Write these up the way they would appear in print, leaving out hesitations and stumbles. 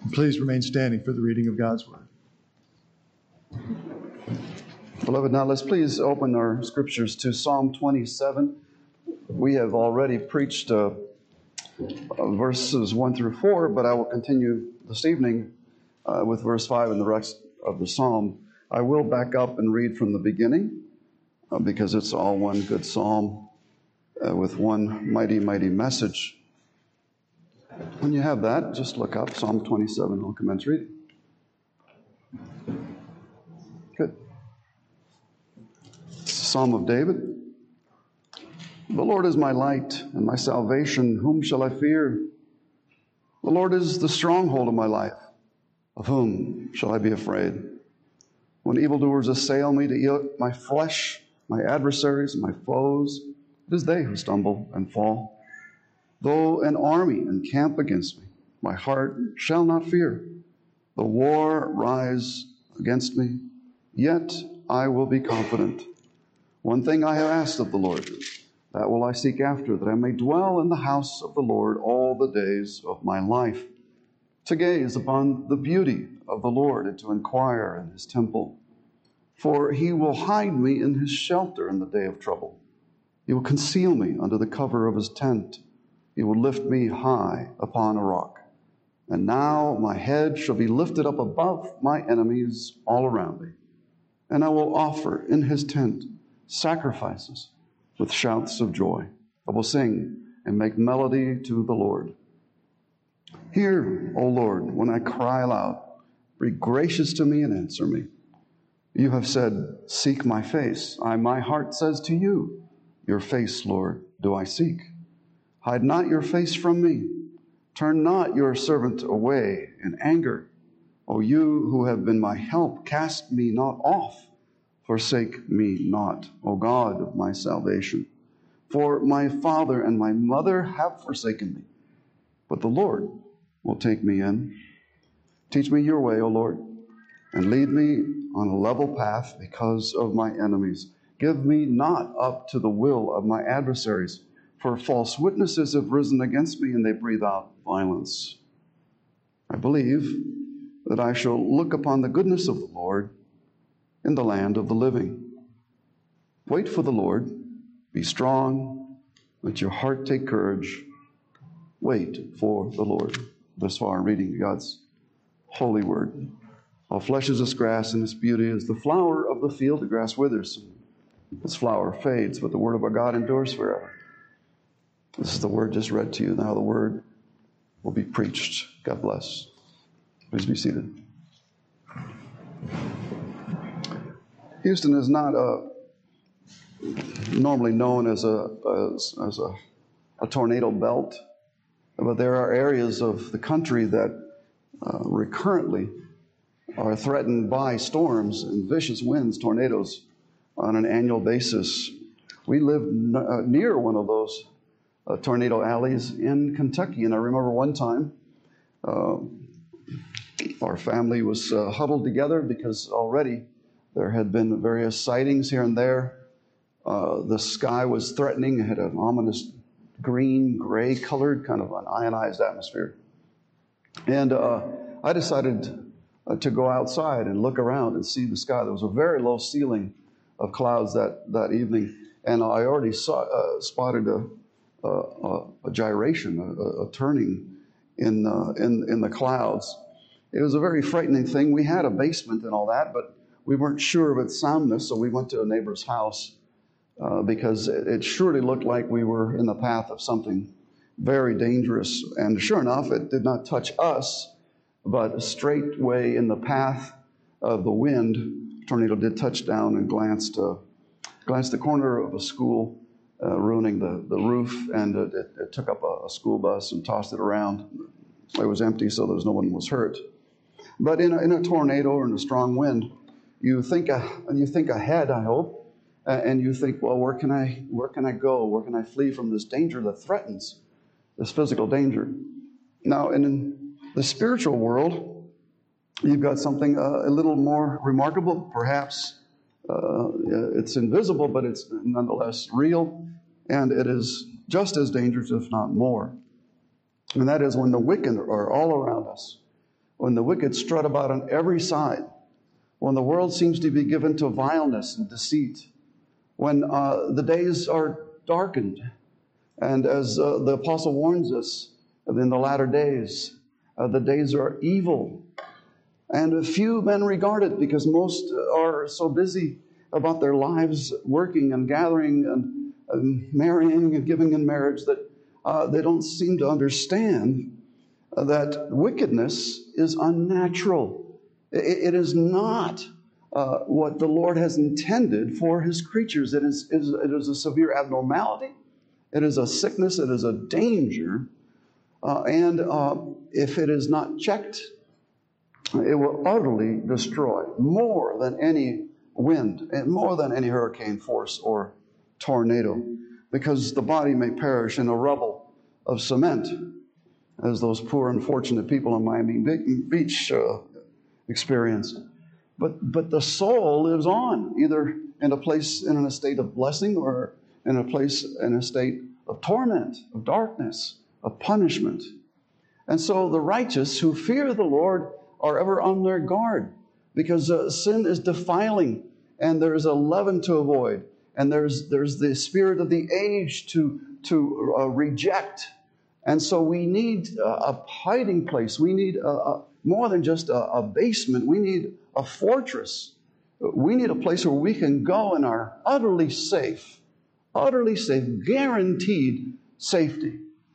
Please remain standing for the reading of God's Word. Beloved, now let's please open our scriptures to Psalm 27. We have already preached verses 1 through 4, but I will continue this evening with verse 5 and the rest of the psalm. I will back up and read from the beginning because it's all one good psalm with one mighty, mighty message. When you have that, just look up Psalm 27. I'll commence reading. Good. It's the Psalm of David. The Lord is my light and my salvation. Whom shall I fear? The Lord is the stronghold of my life. Of whom shall I be afraid? When evildoers assail me to eat my flesh, my adversaries, my foes, it is they who stumble and fall. Though an army encamp against me, my heart shall not fear. The war rise against me, yet I will be confident. One thing I have asked of the Lord, that will I seek after, that I may dwell in the house of the Lord all the days of my life, to gaze upon the beauty of the Lord and to inquire in his temple. For he will hide me in his shelter in the day of trouble. He will conceal me under the cover of his tent. He will lift me high upon a rock. And now my head shall be lifted up above my enemies all around me. And I will offer in his tent sacrifices with shouts of joy. I will sing and make melody to the Lord. Hear, O Lord, when I cry aloud. Be gracious to me and answer me. You have said, seek my face. My heart says to you, your face, Lord, do I seek. Hide not your face from me. Turn not your servant away in anger. O you who have been my help, cast me not off. Forsake me not, O God of my salvation. For my father and my mother have forsaken me, but the Lord will take me in. Teach me your way, O Lord, and lead me on a level path because of my enemies. Give me not up to the will of my adversaries, for false witnesses have risen against me, and they breathe out violence. I believe that I shall look upon the goodness of the Lord in the land of the living. Wait for the Lord. Be strong. Let your heart take courage. Wait for the Lord. Thus far, reading God's holy word. All flesh is as grass, and its beauty is the flower of the field. The grass withers, its flower fades, but the word of our God endures forever. This is the word just read to you. Now the word will be preached. God bless. Please be seated. Houston is not normally known as a tornado belt, but there are areas of the country that recurrently are threatened by storms and vicious winds, tornadoes, on an annual basis. We live near one of those tornado alleys in Kentucky, and I remember one time our family was huddled together because already there had been various sightings here and there. The sky was threatening. It had an ominous green, gray colored, kind of an ionized atmosphere. And I decided to go outside and look around and see the sky. There was a very low ceiling of clouds that evening, and I already spotted a gyration, a turning in the clouds. It was a very frightening thing. We had a basement and all that, but we weren't sure of its soundness, so we went to a neighbor's house because it surely looked like we were in the path of something very dangerous. And sure enough, it did not touch us, but straightway in the path of the wind, tornado did touch down and glanced the corner of a school, ruining the roof, and it took up a school bus and tossed it around. It was empty, so no one was hurt. But in a tornado or in a strong wind, you think ahead, I hope, and you think, well, where can I go? Where can I flee from this danger that threatens, this physical danger? Now, in the spiritual world, you've got something a little more remarkable. Perhaps it's invisible, but it's nonetheless real, and it is just as dangerous, if not more. And that is when the wicked are all around us, when the wicked strut about on every side, when the world seems to be given to vileness and deceit, when the days are darkened, and as the apostle warns us, in the latter days, the days are evil, and few men regard it because most are so busy about their lives, working and gathering and marrying and giving in marriage, that they don't seem to understand that wickedness is unnatural. It is not what the Lord has intended for His creatures. It is a severe abnormality. It is a sickness. It is a danger. And if it is not checked, it will utterly destroy more than any wind and more than any hurricane force or tornado, because the body may perish in a rubble of cement, as those poor unfortunate people on Miami Beach experienced. But the soul lives on, either in a state of blessing or in a state of torment, of darkness, of punishment. And so the righteous who fear the Lord are ever on their guard, because sin is defiling, and there's a leaven to avoid, and there's the spirit of the age to reject. And so we need a hiding place. We need more than just a basement. We need a fortress. We need a place where we can go and are utterly safe, guaranteed safety.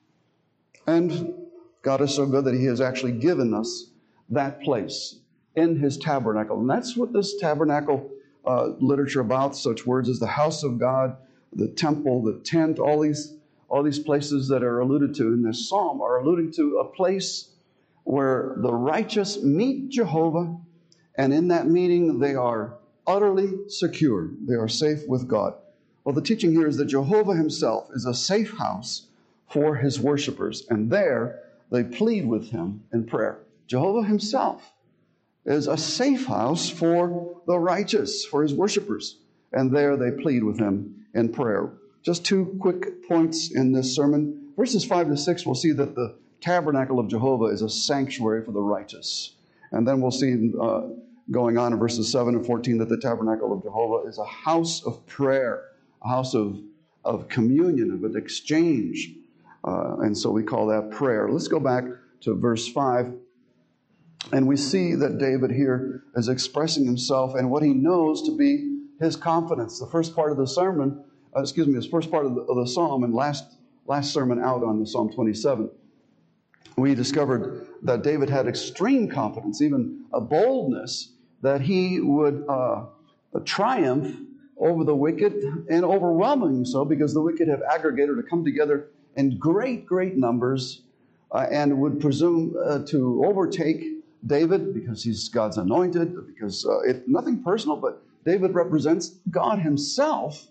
And God is so good that He has actually given us that place in His tabernacle. And that's what this tabernacle literature about, such words as the house of God, the temple, the tent, all these places that are alluded to in this psalm are alluding to a place where the righteous meet Jehovah, and in that meeting they are utterly secure. They are safe with God. Well, the teaching here is that Jehovah Himself is a safe house for His worshipers, and there they plead with Him in prayer. Jehovah Himself is a safe house for the righteous, for His worshipers, and there they plead with Him in prayer. Just two quick points in this sermon. Verses 5 to 6, we'll see that the tabernacle of Jehovah is a sanctuary for the righteous. And then we'll see going on in verses 7 and 14 that the tabernacle of Jehovah is a house of prayer, a house of communion, of an exchange. And so we call that prayer. Let's go back to verse 5. And we see that David here is expressing himself and what he knows to be his confidence. The first part of the sermon, this first part of the psalm, and last sermon out on the Psalm 27, we discovered that David had extreme confidence, even a boldness, that he would triumph over the wicked, and overwhelmingly so, because the wicked have aggregated to come together in great, great numbers and would presume to overtake David because he's God's anointed, because nothing personal, but David represents God Himself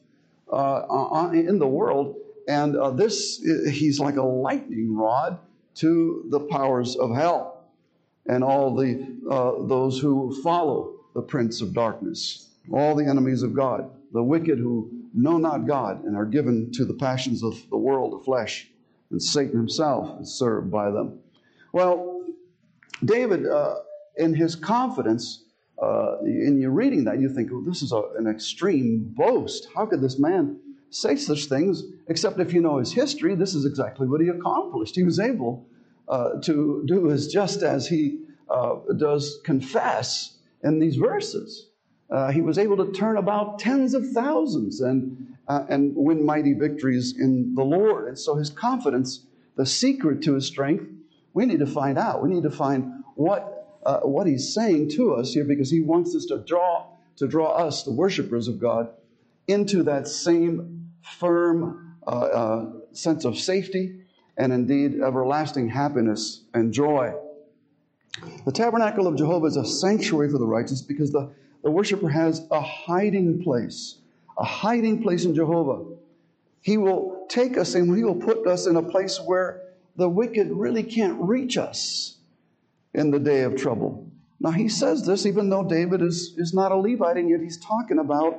in the world, and he's like a lightning rod to the powers of hell and all those who follow the prince of darkness, all the enemies of God, the wicked who know not God and are given to the passions of the world, of flesh, and Satan himself is served by them. Well, David, in his confidence, in you reading that, you think, oh, this is an extreme boast. How could this man say such things? Except if you know his history, this is exactly what he accomplished. He was able to do just as he does confess in these verses. He was able to turn about tens of thousands and win mighty victories in the Lord. And so his confidence, the secret to his strength, we need to find out. We need to find what he's saying to us here, because he wants us to draw us, the worshipers of God, into that same firm sense of safety and indeed everlasting happiness and joy. The tabernacle of Jehovah is a sanctuary for the righteous because the worshiper has a hiding place in Jehovah. He will take us and He will put us in a place where the wicked really can't reach us in the day of trouble. Now, he says this even though David is not a Levite, and yet he's talking about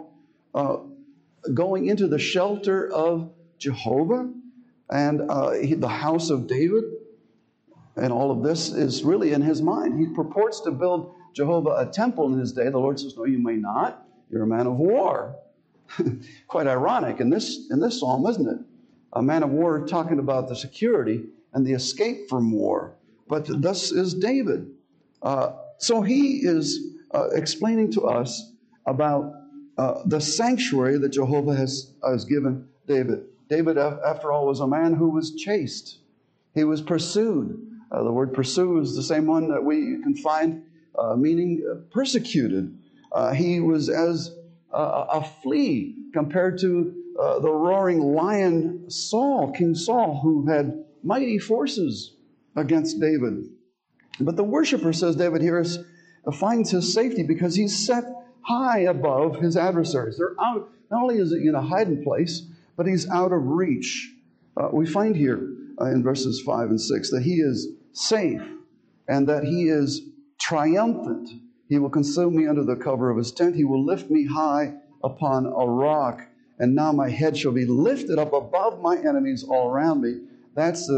going into the shelter of Jehovah and the house of David. And all of this is really in his mind. He purports to build Jehovah a temple in his day. The Lord says, no, you may not. You're a man of war. Quite ironic in this psalm, isn't it? A man of war talking about the security and the escape from war. But thus is David. So he is explaining to us about the sanctuary that Jehovah has given David. David, after all, was a man who was chased. He was pursued. The word pursue is the same one that we can find meaning persecuted. He was as a flea compared to the roaring lion Saul, King Saul, who had mighty forces against David. But the worshiper, says David here, finds his safety because he's set high above his adversaries. They're out. Not only is he in a hiding place, but he's out of reach. We find here in verses 5 and 6 that he is safe and that he is triumphant. He will conceal me under the cover of his tent. He will lift me high upon a rock. And now my head shall be lifted up above my enemies all around me. That's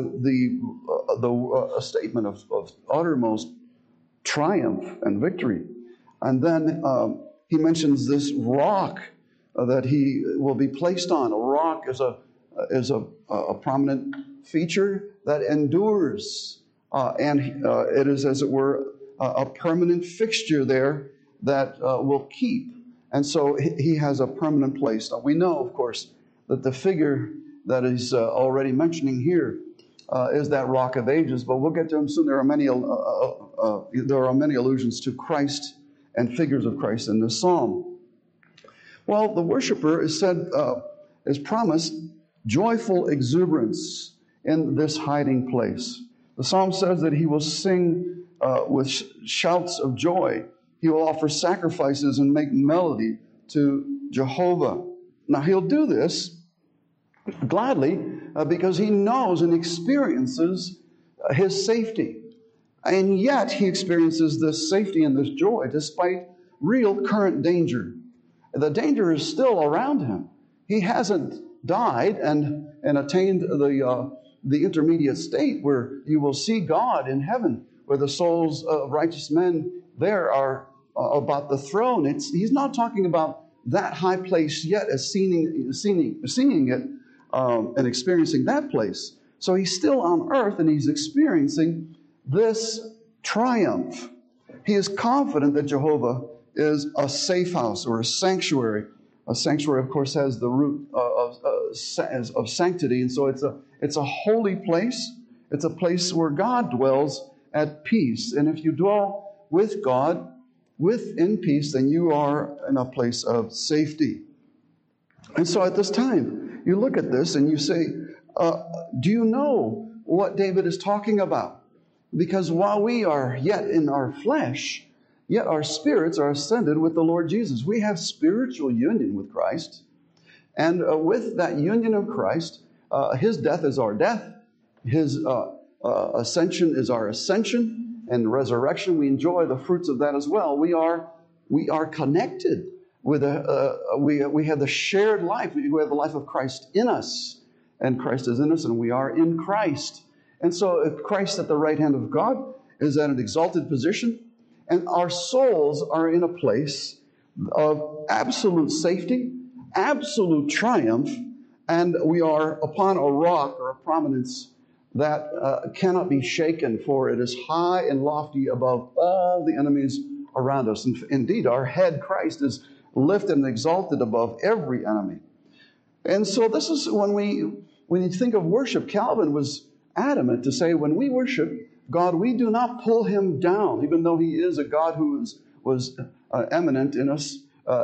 a statement of uttermost triumph and victory. And then he mentions this rock that he will be placed on. A rock is a prominent feature that endures. And it is, as it were, a permanent fixture there that will keep. And so he has a permanent place. Now, we know, of course, that the figure that he's already mentioning here is that Rock of Ages, but we'll get to him soon. There are many allusions to Christ and figures of Christ in this psalm. Well, the worshiper is promised joyful exuberance in this hiding place. The psalm says that he will sing with shouts of joy. He will offer sacrifices and make melody to Jehovah. Now, he'll do this gladly because he knows and experiences his safety. And yet, he experiences this safety and this joy despite real current danger. The danger is still around him. He hasn't died and attained the intermediate state where you will see God in heaven, where the souls of righteous men there are about the throne. He's not talking about that high place yet as seeing it and experiencing that place. So he's still on earth and he's experiencing this triumph. He is confident that Jehovah is a safe house or a sanctuary. A sanctuary, of course, has the root of sanctity, and so it's a holy place. It's a place where God dwells at peace. And if you dwell with God in peace, then you are in a place of safety. And so at this time, you look at this and you say, do you know what David is talking about? Because while we are yet in our flesh, yet our spirits are ascended with the Lord Jesus. We have spiritual union with Christ. And with that union of Christ, his death is our death. His ascension is our ascension. And resurrection, we enjoy the fruits of that as well. We are connected with we have the shared life. We have the life of Christ in us. And Christ is in us, and we are in Christ. And so if Christ at the right hand of God is at an exalted position, and our souls are in a place of absolute safety, absolute triumph, and we are upon a rock or a prominence that cannot be shaken, for it is high and lofty above all the enemies around us. And indeed, our head, Christ, is lifted and exalted above every enemy. And so this is when you think of worship, Calvin was adamant to say, when we worship God, we do not pull him down, even though he is a God who was eminent in us,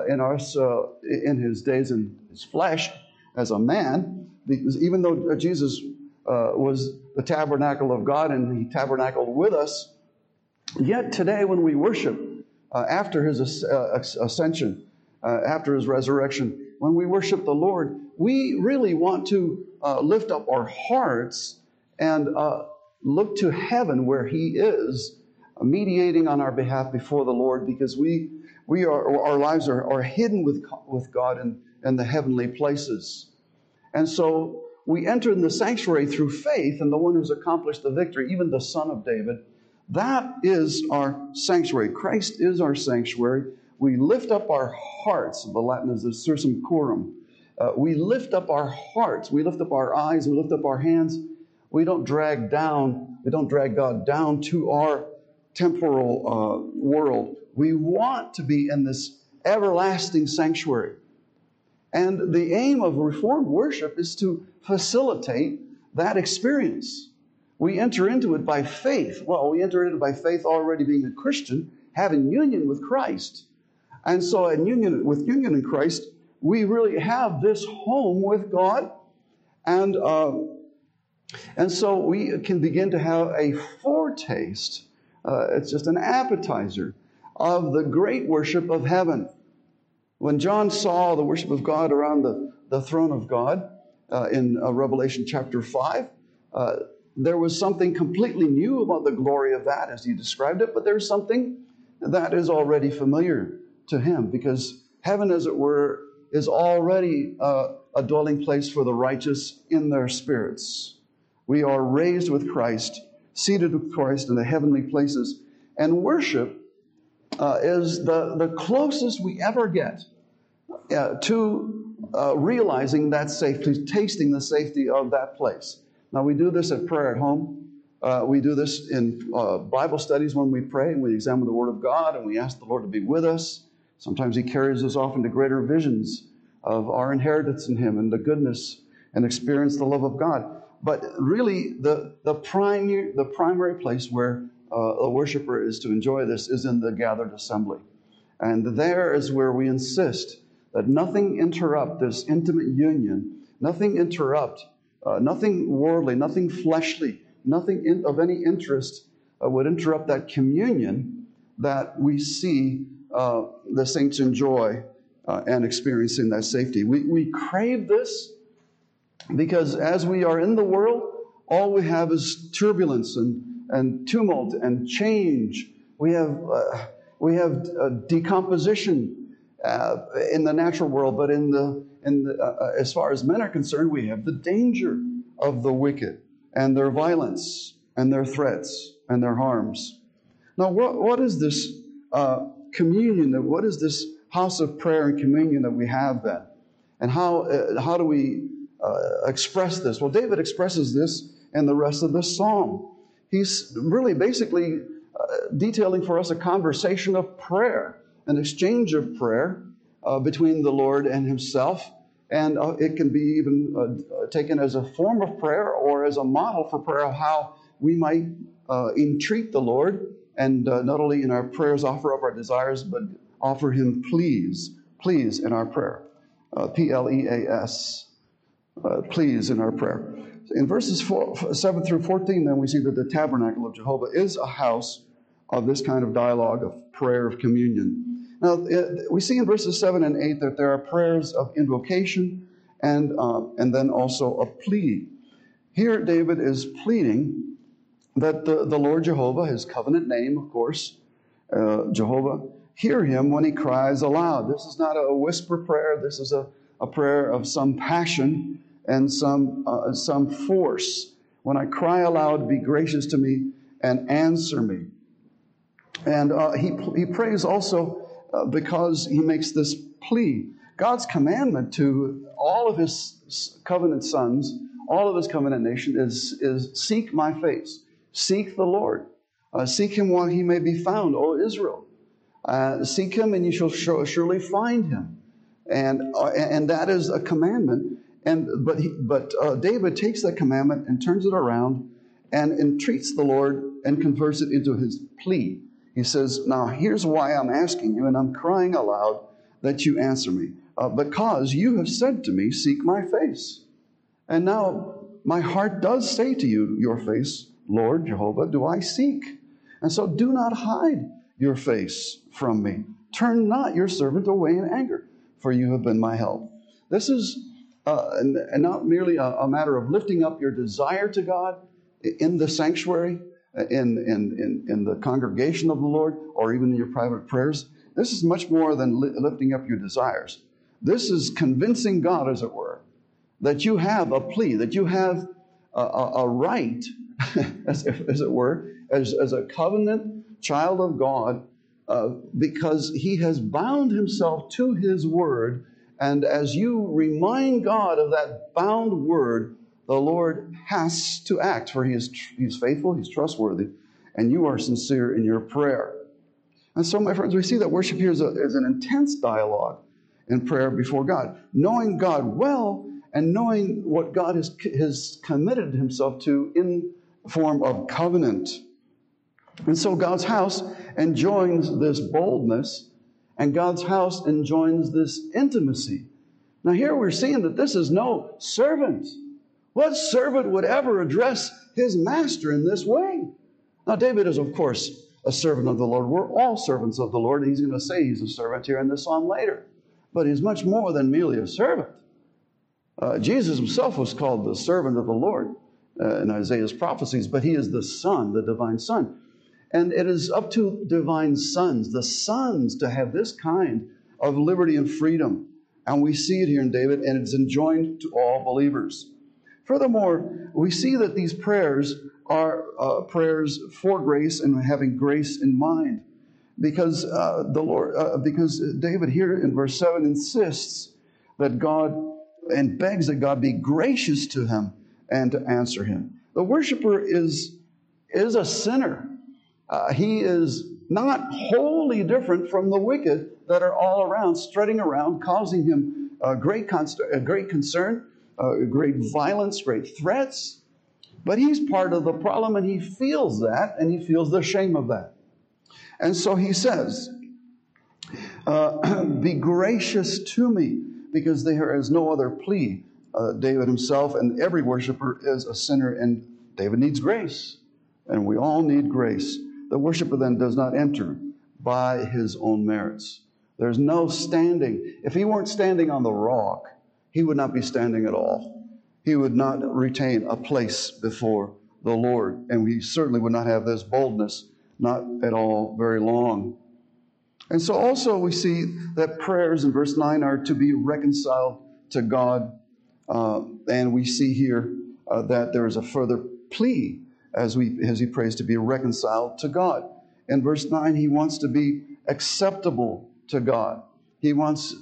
in his days in his flesh as a man. Because even though Jesus was the tabernacle of God and he tabernacled with us, yet today when we worship after his ascension, after his resurrection, when we worship the Lord, we really want to lift up our hearts and look to heaven where he is mediating on our behalf before the Lord, because our lives are hidden with God in the heavenly places. And so we enter in the sanctuary through faith in the one who's accomplished the victory, even the Son of David. That is our sanctuary. Christ is our sanctuary. We lift up our hearts. The Latin is the sursum coram. We lift up our hearts. We lift up our eyes. We lift up our hands. We don't drag God down to our temporal world. We want to be in this everlasting sanctuary. And the aim of Reformed worship is to facilitate that experience. We enter into it by faith. Well, we enter into it by faith already being a Christian, having union with Christ. And so with union in Christ, we really have this home with God. And so we can begin to have a foretaste, it's just an appetizer, of the great worship of heaven. When John saw the worship of God around the throne of God in Revelation chapter 5, there was something completely new about the glory of that as he described it, but there's something that is already familiar to him, because heaven, as it were, is already a dwelling place for the righteous in their spirits. We are raised with Christ, seated with Christ in the heavenly places, and worship is the closest we ever get to realizing that safety, tasting the safety of that place. Now, we do this at prayer at home. We do this in Bible studies when we pray and we examine the Word of God and we ask the Lord to be with us. Sometimes He carries us off into greater visions of our inheritance in Him and the goodness and experience the love of God. But really, the primary place where a worshiper is to enjoy this is in the gathered assembly. And there is where we insist that nothing interrupt this intimate union, nothing interrupt, nothing worldly, nothing fleshly, nothing of any interest would interrupt that communion that we see the saints enjoy and experiencing that safety. We crave this because as we are in the world, all we have is turbulence and tumult and change. We have decomposition in the natural world, but as far as men are concerned, we have the danger of the wicked and their violence and their threats and their harms. Now, what is this communion? What is this house of prayer and communion that we have then? And how do we express this? Well, David expresses this in the rest of the psalm. He's really basically detailing for us a conversation of prayer, an exchange of prayer between the Lord and himself. And it can be even taken as a form of prayer or as a model for prayer, how we might entreat the Lord and not only in our prayers offer up our desires, but offer him pleas in our prayer. P-L-E-A-S, pleas in our prayer. In verses 7 through 14, then we see that the tabernacle of Jehovah is a house of this kind of dialogue, of prayer, of communion. Now, we see in verses 7 and 8 that there are prayers of invocation and then also a plea. Here, David is pleading that the Lord Jehovah, his covenant name, of course, Jehovah, hear him when he cries aloud. This is not a whisper prayer. This is a prayer of some passion and some force. When I cry aloud, be gracious to me and answer me. And he prays also because he makes this plea. God's commandment to all of his covenant sons, all of his covenant nation is seek my face. Seek the Lord. Seek him while he may be found, O Israel. Seek him and you shall surely find him. And that is a commandment. But David takes that commandment and turns it around and entreats the Lord and converts it into his plea. He says, now here's why I'm asking you and I'm crying aloud that you answer me. Because you have said to me, seek my face. And now my heart does say to you, your face, Lord Jehovah, do I seek. And so do not hide your face from me. Turn not your servant away in anger, for you have been my help. This is and not merely a matter of lifting up your desire to God in the sanctuary, in the congregation of the Lord, or even in your private prayers. This is much more than lifting up your desires. This is convincing God, as it were, that you have a plea, that you have a right, as it were, as a covenant child of God, because He has bound Himself to His word. And as you remind God of that bound word, the Lord has to act, for He's faithful, He's trustworthy, and you are sincere in your prayer. And so, my friends, we see that worship here is an intense dialogue in prayer before God, knowing God well and knowing what God has committed Himself to in form of covenant. And so God's house enjoins this boldness, and God's house enjoins this intimacy. Now here we're seeing that this is no servant. What servant would ever address his master in this way? Now David is, of course, a servant of the Lord. We're all servants of the Lord, and he's going to say he's a servant here in this psalm later. But he's much more than merely a servant. Jesus himself was called the servant of the Lord in Isaiah's prophecies, but he is the Son, the divine Son. And it is up to divine sons, the sons, to have this kind of liberty and freedom. And we see it here in David, and it's enjoined to all believers. Furthermore, we see that these prayers are prayers for grace and having grace in mind, because because David here in verse 7 insists that God and begs that God be gracious to him and to answer him. The worshiper is a sinner. He is not wholly different from the wicked that are all around, strutting around, causing him great concern, great violence, great threats. But he's part of the problem, and he feels that, and he feels the shame of that. And so he says, be gracious to me, because there is no other plea. David himself and every worshiper is a sinner, and David needs grace, and we all need grace. The worshiper then does not enter by his own merits. There's no standing. If he weren't standing on the rock, he would not be standing at all. He would not retain a place before the Lord, and we certainly would not have this boldness, not at all very long. And so also we see that prayers in verse 9 are to be reconciled to God, and we see here that there is a further plea as he prays to be reconciled to God. In verse 9, he wants to be acceptable to God. He's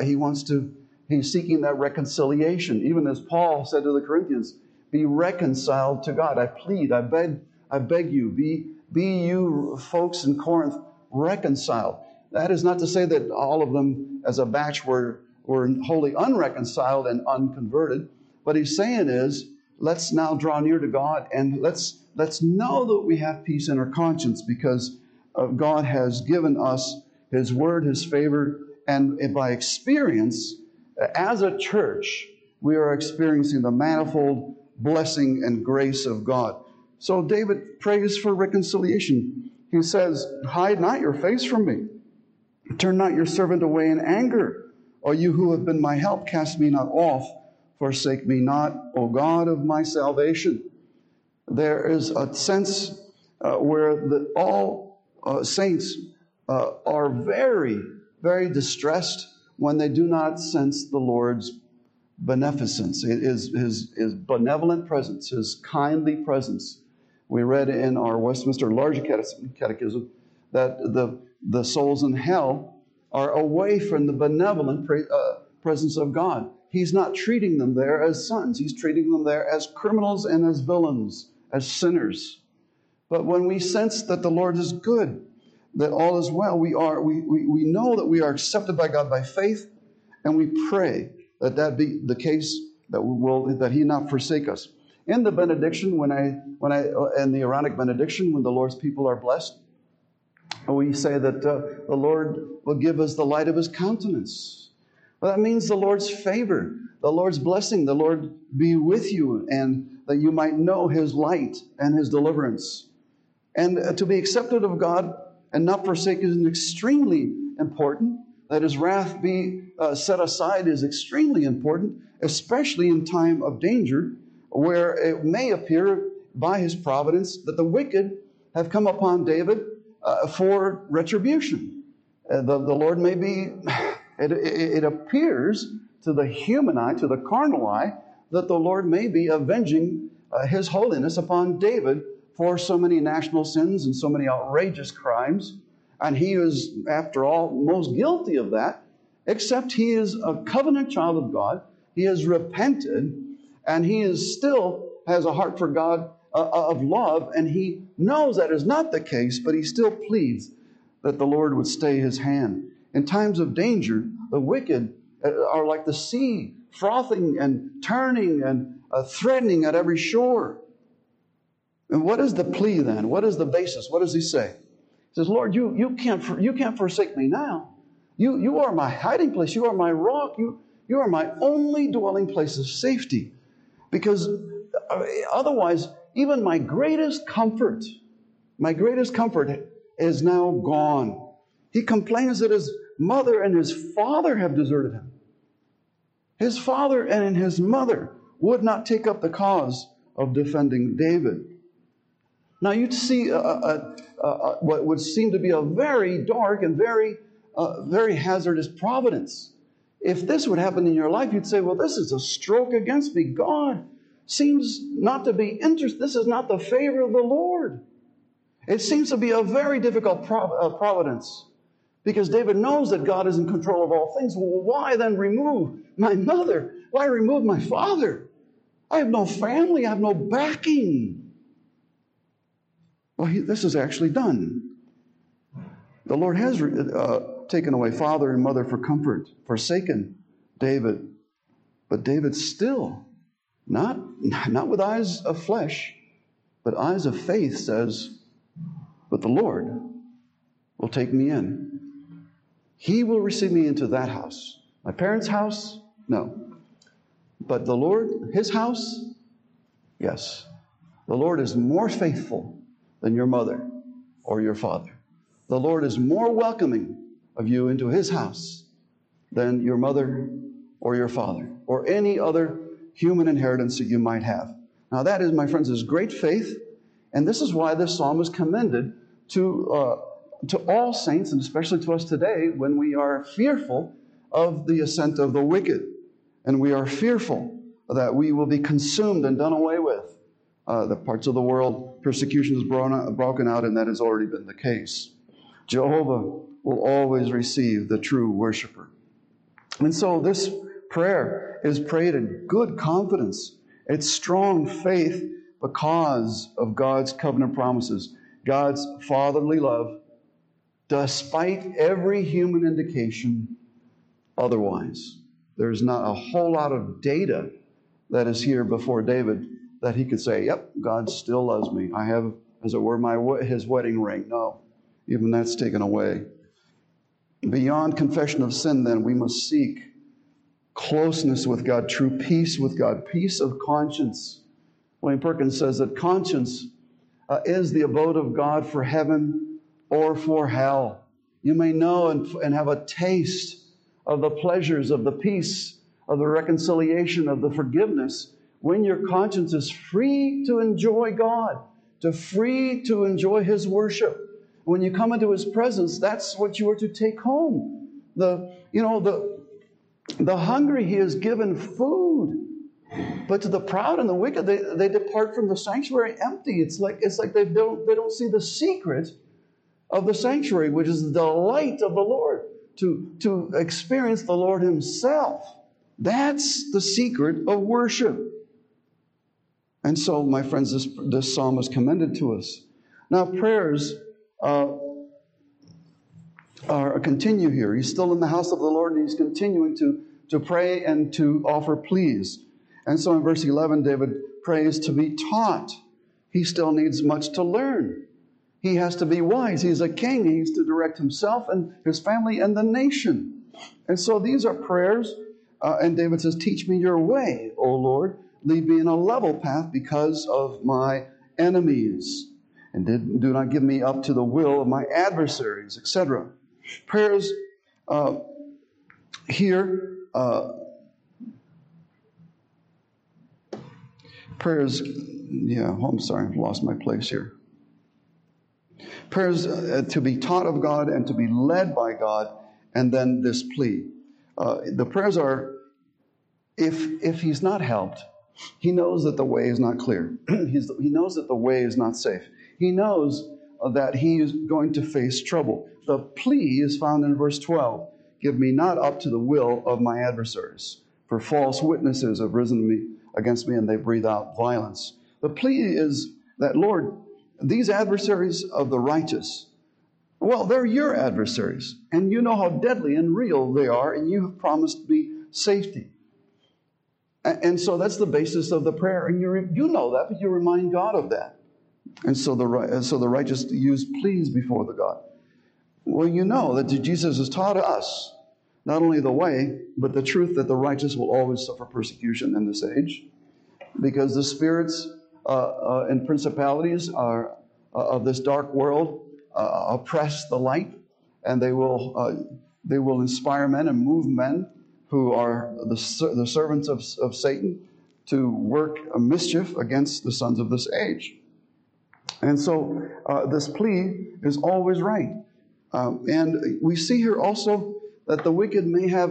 seeking that reconciliation. Even as Paul said to the Corinthians, be reconciled to God. I plead, I beg you, be you folks in Corinth reconciled. That is not to say that all of them as a batch were wholly unreconciled and unconverted. What he's saying is, let's now draw near to God, and let's know that we have peace in our conscience, because God has given us His word, His favor, and by experience, as a church, we are experiencing the manifold blessing and grace of God. So David prays for reconciliation. He says, hide not your face from me. Turn not your servant away in anger. O you who have been my help, cast me not off. Forsake me not, O God of my salvation. There is a sense where all saints are very, very distressed when they do not sense the Lord's beneficence, his benevolent presence, His kindly presence. We read in our Westminster Larger Catechism that the souls in hell are away from the benevolent presence of God. He's not treating them there as sons. He's treating them there as criminals and as villains, as sinners. But when we sense that the Lord is good, that all is well, we know that we are accepted by God by faith, and we pray that be the case, that He not forsake us. In the benediction, in the Aaronic benediction, when the Lord's people are blessed, we say that the Lord will give us the light of His countenance. Well, that means the Lord's favor, the Lord's blessing, the Lord be with you, and that you might know His light and His deliverance. And to be accepted of God and not forsaken is extremely important. That His wrath be set aside is extremely important, especially in time of danger, where it may appear by His providence that the wicked have come upon David for retribution. The Lord may be... It appears to the human eye, to the carnal eye, that the Lord may be avenging His holiness upon David for so many national sins and so many outrageous crimes. And he is, after all, most guilty of that, except he is a covenant child of God. He has repented, and he is still has a heart for God of love, and he knows that is not the case, but he still pleads that the Lord would stay his hand. In times of danger, the wicked are like the sea, frothing and turning and threatening at every shore. And what is the plea then? What is the basis? What does he say? He says, Lord, you can't forsake me now. You are my hiding place. You are my rock. You are my only dwelling place of safety. Because otherwise, even my greatest comfort is now gone. He complains that his mother and his father have deserted him. His father and his mother would not take up the cause of defending David. Now you'd see what would seem to be a very dark and very hazardous providence. If this would happen in your life, you'd say, well, this is a stroke against me. God seems not to be interested. This is not the favor of the Lord. It seems to be a very difficult providence, because David knows that God is in control of all things. Well, why then remove my mother? Why remove my father? I have no family. I have no backing. Well, this is actually done. The Lord has taken away father and mother for comfort, forsaken David. But David still, not with eyes of flesh, but eyes of faith, says, but the Lord will take me in. He will receive me into that house. My parents' house? No. But the Lord, His house? Yes. The Lord is more faithful than your mother or your father. The Lord is more welcoming of you into His house than your mother or your father or any other human inheritance that you might have. Now that is, my friends, is great faith, and this is why this psalm is commended to all saints, and especially to us today when we are fearful of the ascent of the wicked, and we are fearful that we will be consumed and done away with. The parts of the world persecution is broken out, and that has already been the case. Jehovah will always receive the true worshiper. And so this prayer is prayed in good confidence. It's strong faith because of God's covenant promises, God's fatherly love, despite every human indication otherwise. There's not a whole lot of data that is here before David that he could say, yep, God still loves me. I have, as it were, his wedding ring. No, even that's taken away. Beyond confession of sin, then, we must seek closeness with God, true peace with God, peace of conscience. Wayne Perkins says that conscience is the abode of God for heaven or for hell. You may know and have a taste of the pleasures of the peace, of the reconciliation, of the forgiveness, when your conscience is free to enjoy God, free to enjoy His worship. When you come into His presence, that's what you are to take home. The hungry He has given food, but to the proud and the wicked, they depart from the sanctuary empty. It's like they don't see the secret of the sanctuary, which is the delight of the Lord, to experience the Lord Himself. That's the secret of worship. And so, my friends, this psalm is commended to us. Now, prayers continue here. He's still in the house of the Lord, and he's continuing to pray and to offer pleas. And so in verse 11, David prays to be taught. He still needs much to learn. He has to be wise. He's a king. He needs to direct himself and his family and the nation. And so these are prayers. And David says, teach me your way, O Lord. Lead me in a level path because of my enemies. And do not give me up to the will of my adversaries, etc. Prayers here, I'm sorry, I've lost my place here. Prayers to be taught of God and to be led by God, and then this plea. The prayers are, if he's not helped, He knows that the way is not clear. He knows that the way is not safe. He knows that he is going to face trouble. The plea is found in verse 12. Give me not up to the will of my adversaries, for false witnesses have risen against me, and they breathe out violence. The plea is that, Lord, these adversaries of the righteous, well, they're your adversaries, and you know how deadly and real they are, and you have promised me safety. And so that's the basis of the prayer, and you know that, but you remind God of that. And so the righteous use pleas before the God. Well, you know that Jesus has taught us not only the way, but the truth that the righteous will always suffer persecution in this age, because the spirits and principalities of this dark world oppress the light, and they will inspire men and move men who are the servants of Satan to work a mischief against the sons of this age. And so this plea is always right. And we see here also that the wicked may have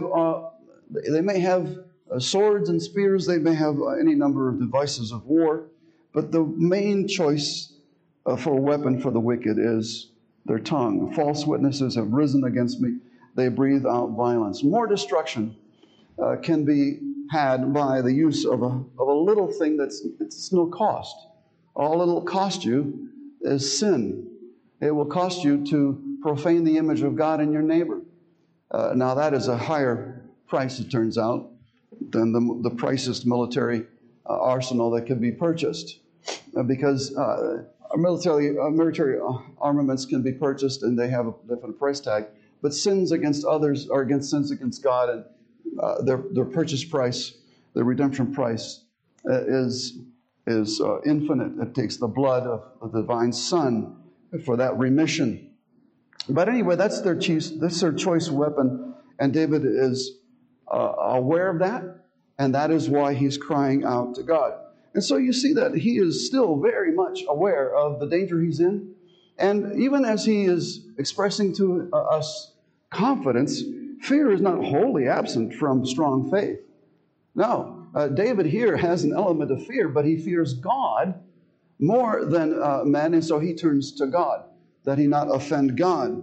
swords and spears, they may have any number of devices of war, but the main choice for a weapon for the wicked is their tongue. False witnesses have risen against me, they breathe out violence. More destruction can be had by the use of a little thing it's no cost. All it'll cost you is sin. It will cost you to profane the image of God in your neighbor. Now that is a higher price, it turns out, than the priciest military arsenal that can be purchased. Because military armaments can be purchased and they have a different price tag. But sins against others are against sins against God, and their purchase price, their redemption price, is infinite. It takes the blood of the divine Son for that remission. But anyway, that's their choice weapon, and David is aware of that, and that is why he's crying out to God. And so you see that he is still very much aware of the danger he's in, and even as he is expressing to us confidence, fear is not wholly absent from strong faith. No, David here has an element of fear, but he fears God more than men, and so he turns to God, that he not offend God.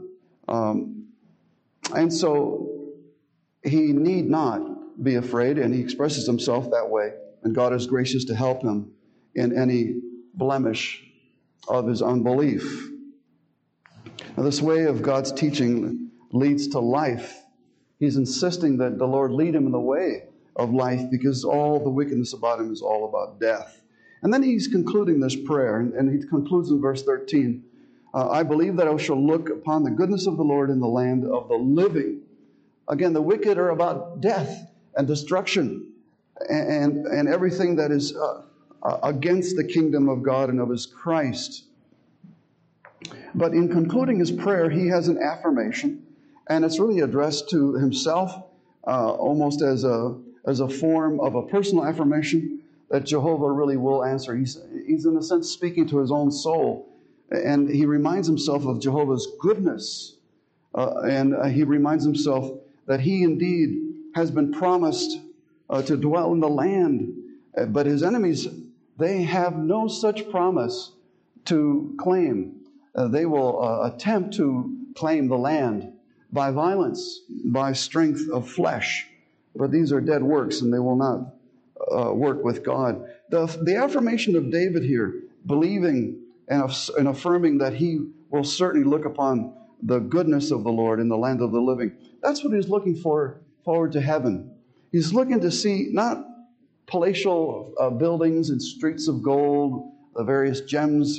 And so he need not be afraid, and he expresses himself that way, and God is gracious to help him in any blemish of his unbelief. Now, this way of God's teaching leads to life. He's insisting that the Lord lead him in the way of life, because all the wickedness about him is all about death. And then he's concluding this prayer, and he concludes in verse 13, I believe that I shall look upon the goodness of the Lord in the land of the living. Again, the wicked are about death and destruction and everything that is against the kingdom of God and of his Christ. But in concluding his prayer, he has an affirmation, and it's really addressed to himself, almost as a form of a personal affirmation that Jehovah really will answer. He's in a sense speaking to his own soul, and he reminds himself of Jehovah's goodness, and he reminds himself that he indeed has been promised to dwell in the land, but his enemies, they have no such promise to claim. They will attempt to claim the land by violence, by strength of flesh. But these are dead works, and they will not work with God. The affirmation of David here, believing and affirming that he will certainly look upon the goodness of the Lord in the land of the living, that's what he's looking forward to heaven. He's looking to see not palatial buildings and streets of gold, the various gems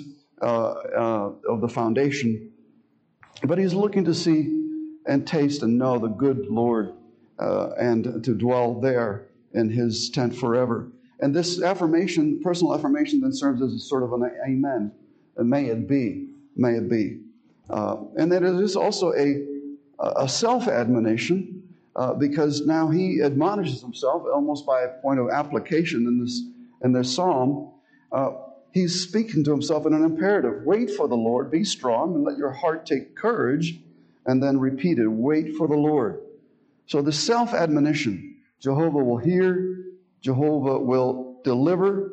of the foundation, but he's looking to see and taste and know the good Lord, and to dwell there in his tent forever. And this affirmation, personal affirmation, then serves as a sort of an amen. May it be, may it be. And then it is also a self-admonition, because now he admonishes himself almost by a point of application in this psalm. He's speaking to himself in an imperative. Wait for the Lord, be strong, and let your heart take courage. And then repeat it, wait for the Lord. So the self-admonition, Jehovah will hear, Jehovah will deliver.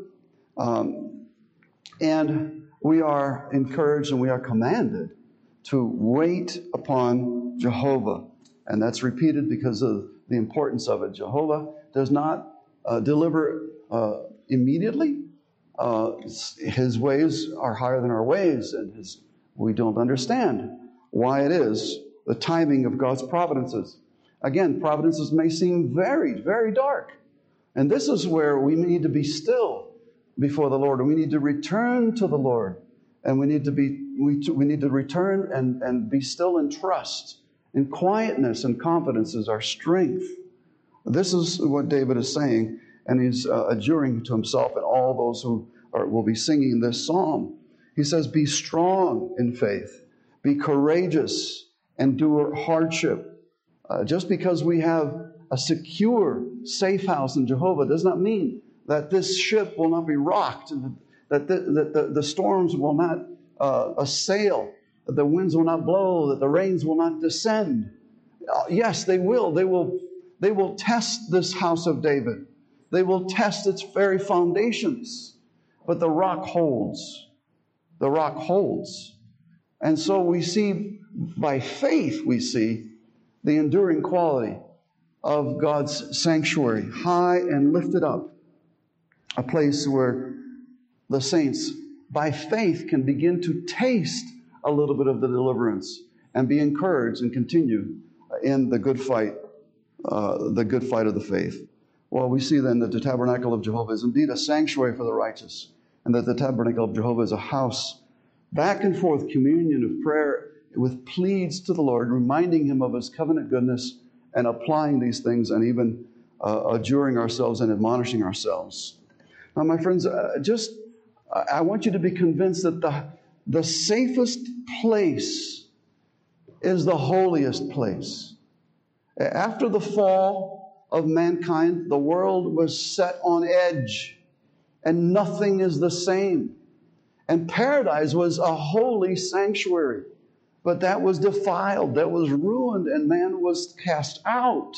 And we are encouraged and we are commanded to wait upon Jehovah. And that's repeated because of the importance of it. Jehovah does not deliver immediately. His ways are higher than our ways, and we don't understand why it is, the timing of God's providences. Again, providences may seem very, very dark. And this is where we need to be still before the Lord, and we need to return to the Lord, and we need to return and be still in trust. And quietness and confidence is our strength. This is what David is saying, and he's adjuring to himself and all those who will be singing this psalm. He says, be strong in faith, be courageous, endure hardship. Just because we have a secure, safe house in Jehovah does not mean that this ship will not be rocked, and that the storms will not assail, that the winds will not blow, that the rains will not descend. Yes, they will. They will test this house of David. They will test its very foundations. But the rock holds. The rock holds. And so we see, by faith, we see the enduring quality of God's sanctuary, high and lifted up, a place where the saints, by faith, can begin to taste a little bit of the deliverance and be encouraged and continue in the good fight of the faith. Well, we see then that the tabernacle of Jehovah is indeed a sanctuary for the righteous, and that the tabernacle of Jehovah is a house, back and forth communion of prayer with pleads to the Lord, reminding Him of His covenant goodness and applying these things, and even adjuring ourselves and admonishing ourselves. Now, my friends, I want you to be convinced that the safest place is the holiest place. After the fall of mankind, the world was set on edge, and nothing is the same. And paradise was a holy sanctuary, but that was defiled, that was ruined, and man was cast out.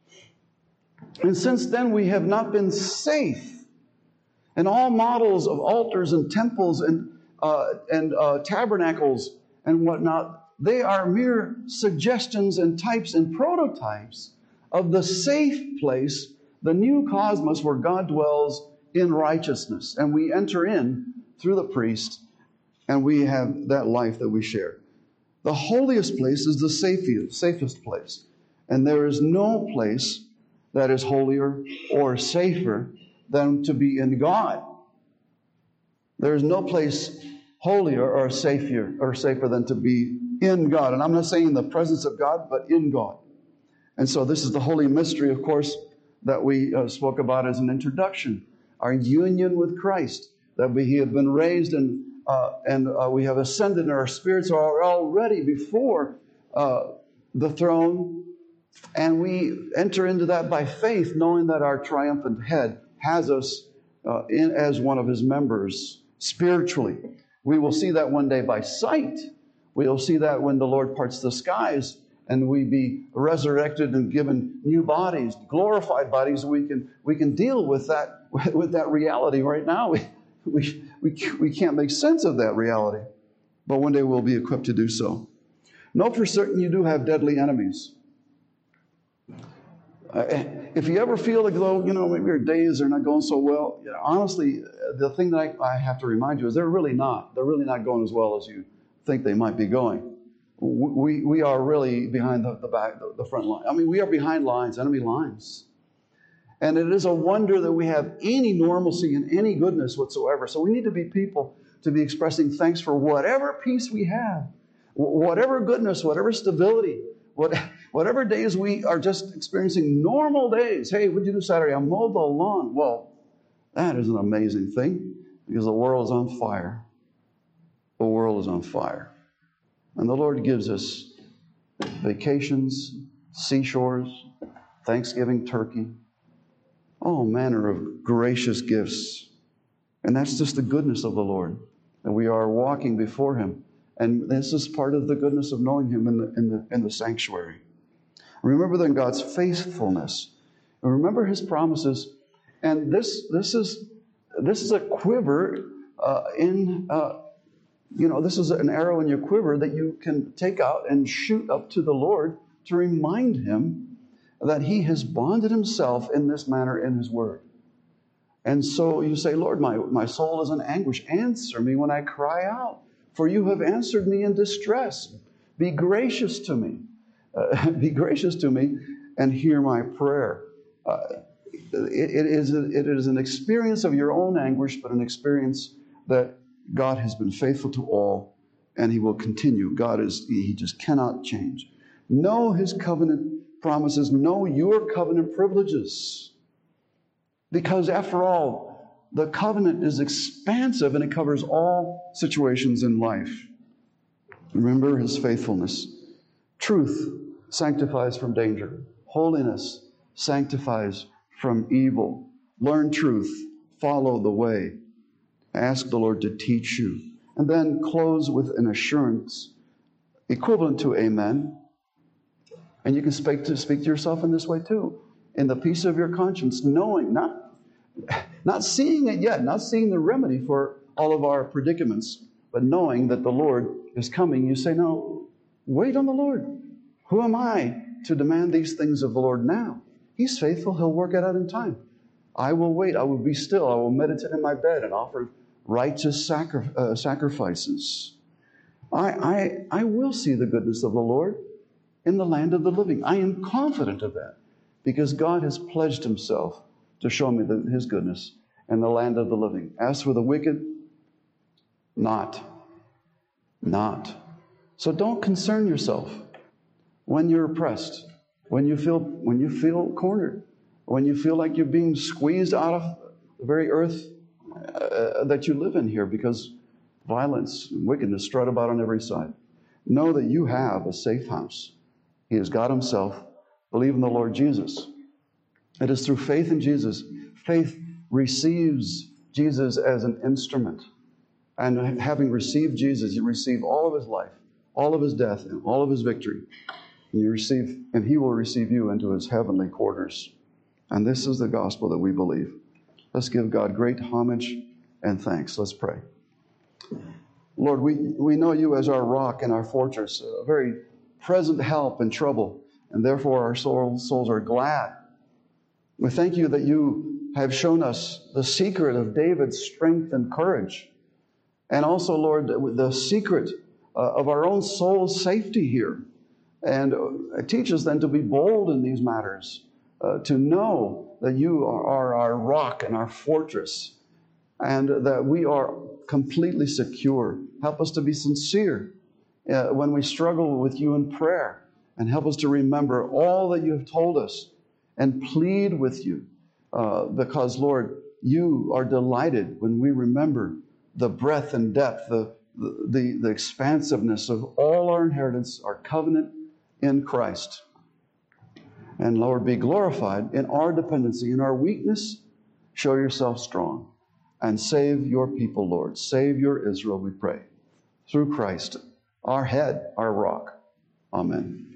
And since then, we have not been safe. And all models of altars and temples and tabernacles and whatnot, they are mere suggestions and types and prototypes of the safe place, the new cosmos where God dwells in righteousness. And we enter in through the priest, and we have that life that we share. The holiest place is the safest place. And there is no place that is holier or safer than to be in God. There is no place holier or safer than to be in God. And I'm not saying in the presence of God, but in God. And so this is the holy mystery, of course, that we spoke about as an introduction. Our union with Christ, that we have been raised and we have ascended, and our spirits are already before the throne. And we enter into that by faith, knowing that our triumphant head has us as one of His members spiritually. We will see that one day by sight. We will see that when the Lord parts the skies and we be resurrected and given new bodies, glorified bodies. We can deal with that reality right now. We can't make sense of that reality, but one day we'll be equipped to do so. Know for certain you do have deadly enemies. If you ever feel like, though, maybe your days are not going so well, honestly, the thing that I have to remind you is they're really not. They're really not going as well as you think they might be going. We are really behind the front line. I mean, we are behind lines, enemy lines. And it is a wonder that we have any normalcy and any goodness whatsoever. So we need to be people to be expressing thanks for whatever peace we have, whatever goodness, whatever stability, whatever days we are just experiencing normal days. Hey, what did you do Saturday? I mowed the lawn. Well, that is an amazing thing, because the world is on fire. The world is on fire. And the Lord gives us vacations, seashores, Thanksgiving turkey, all manner of gracious gifts. And that's just the goodness of the Lord, that we are walking before Him. And this is part of the goodness of knowing Him in the sanctuary. Remember then God's faithfulness. And remember His promises And this is a quiver this is an arrow in your quiver that you can take out and shoot up to the Lord to remind Him that He has bonded Himself in this manner in His Word. And so you say, Lord, my soul is in anguish. Answer me when I cry out, for you have answered me in distress. Be gracious to me. Be gracious to me and hear my prayer. It is an experience of your own anguish, but an experience that God has been faithful to all, and He will continue. He just cannot change. Know His covenant promises. Know your covenant privileges. Because after all, the covenant is expansive and it covers all situations in life. Remember His faithfulness. Truth sanctifies from danger. Holiness sanctifies from evil. Learn truth. Follow the way. Ask the Lord to teach you. And then close with an assurance equivalent to amen. And you can speak to yourself in this way too. In the peace of your conscience, knowing, not seeing it yet, not seeing the remedy for all of our predicaments, but knowing that the Lord is coming. You say, no, wait on the Lord. Who am I to demand these things of the Lord now? He's faithful. He'll work it out in time. I will wait. I will be still. I will meditate in my bed and offer righteous sacrifices. I will see the goodness of the Lord in the land of the living. I am confident of that because God has pledged Himself to show me His goodness in the land of the living. As for the wicked, not. So don't concern yourself when you're oppressed, when you feel cornered, when you feel like you're being squeezed out of the very earth that you live in here because violence and wickedness strut about on every side. Know that you have a safe house. He is God Himself. Believe in the Lord Jesus. It is through faith in Jesus. Faith receives Jesus as an instrument. And having received Jesus, you receive all of His life, all of His death, and all of His victory. And He will receive you into His heavenly quarters. And this is the gospel that we believe. Let's give God great homage and thanks. Let's pray. Lord, we know You as our rock and our fortress, a very present help in trouble, and therefore our souls are glad. We thank You that You have shown us the secret of David's strength and courage, and also, Lord, the secret of our own soul's safety here. And teach us then to be bold in these matters, to know that You are our rock and our fortress, and that we are completely secure. Help us to be sincere when we struggle with You in prayer, and help us to remember all that You have told us and plead with You, because, Lord, You are delighted when we remember the breadth and depth, the expansiveness of all our inheritance, our covenant in Christ. And Lord, be glorified in our dependency, in our weakness. Show Yourself strong and save Your people, Lord. Save Your Israel, we pray. Through Christ, our head, our rock. Amen.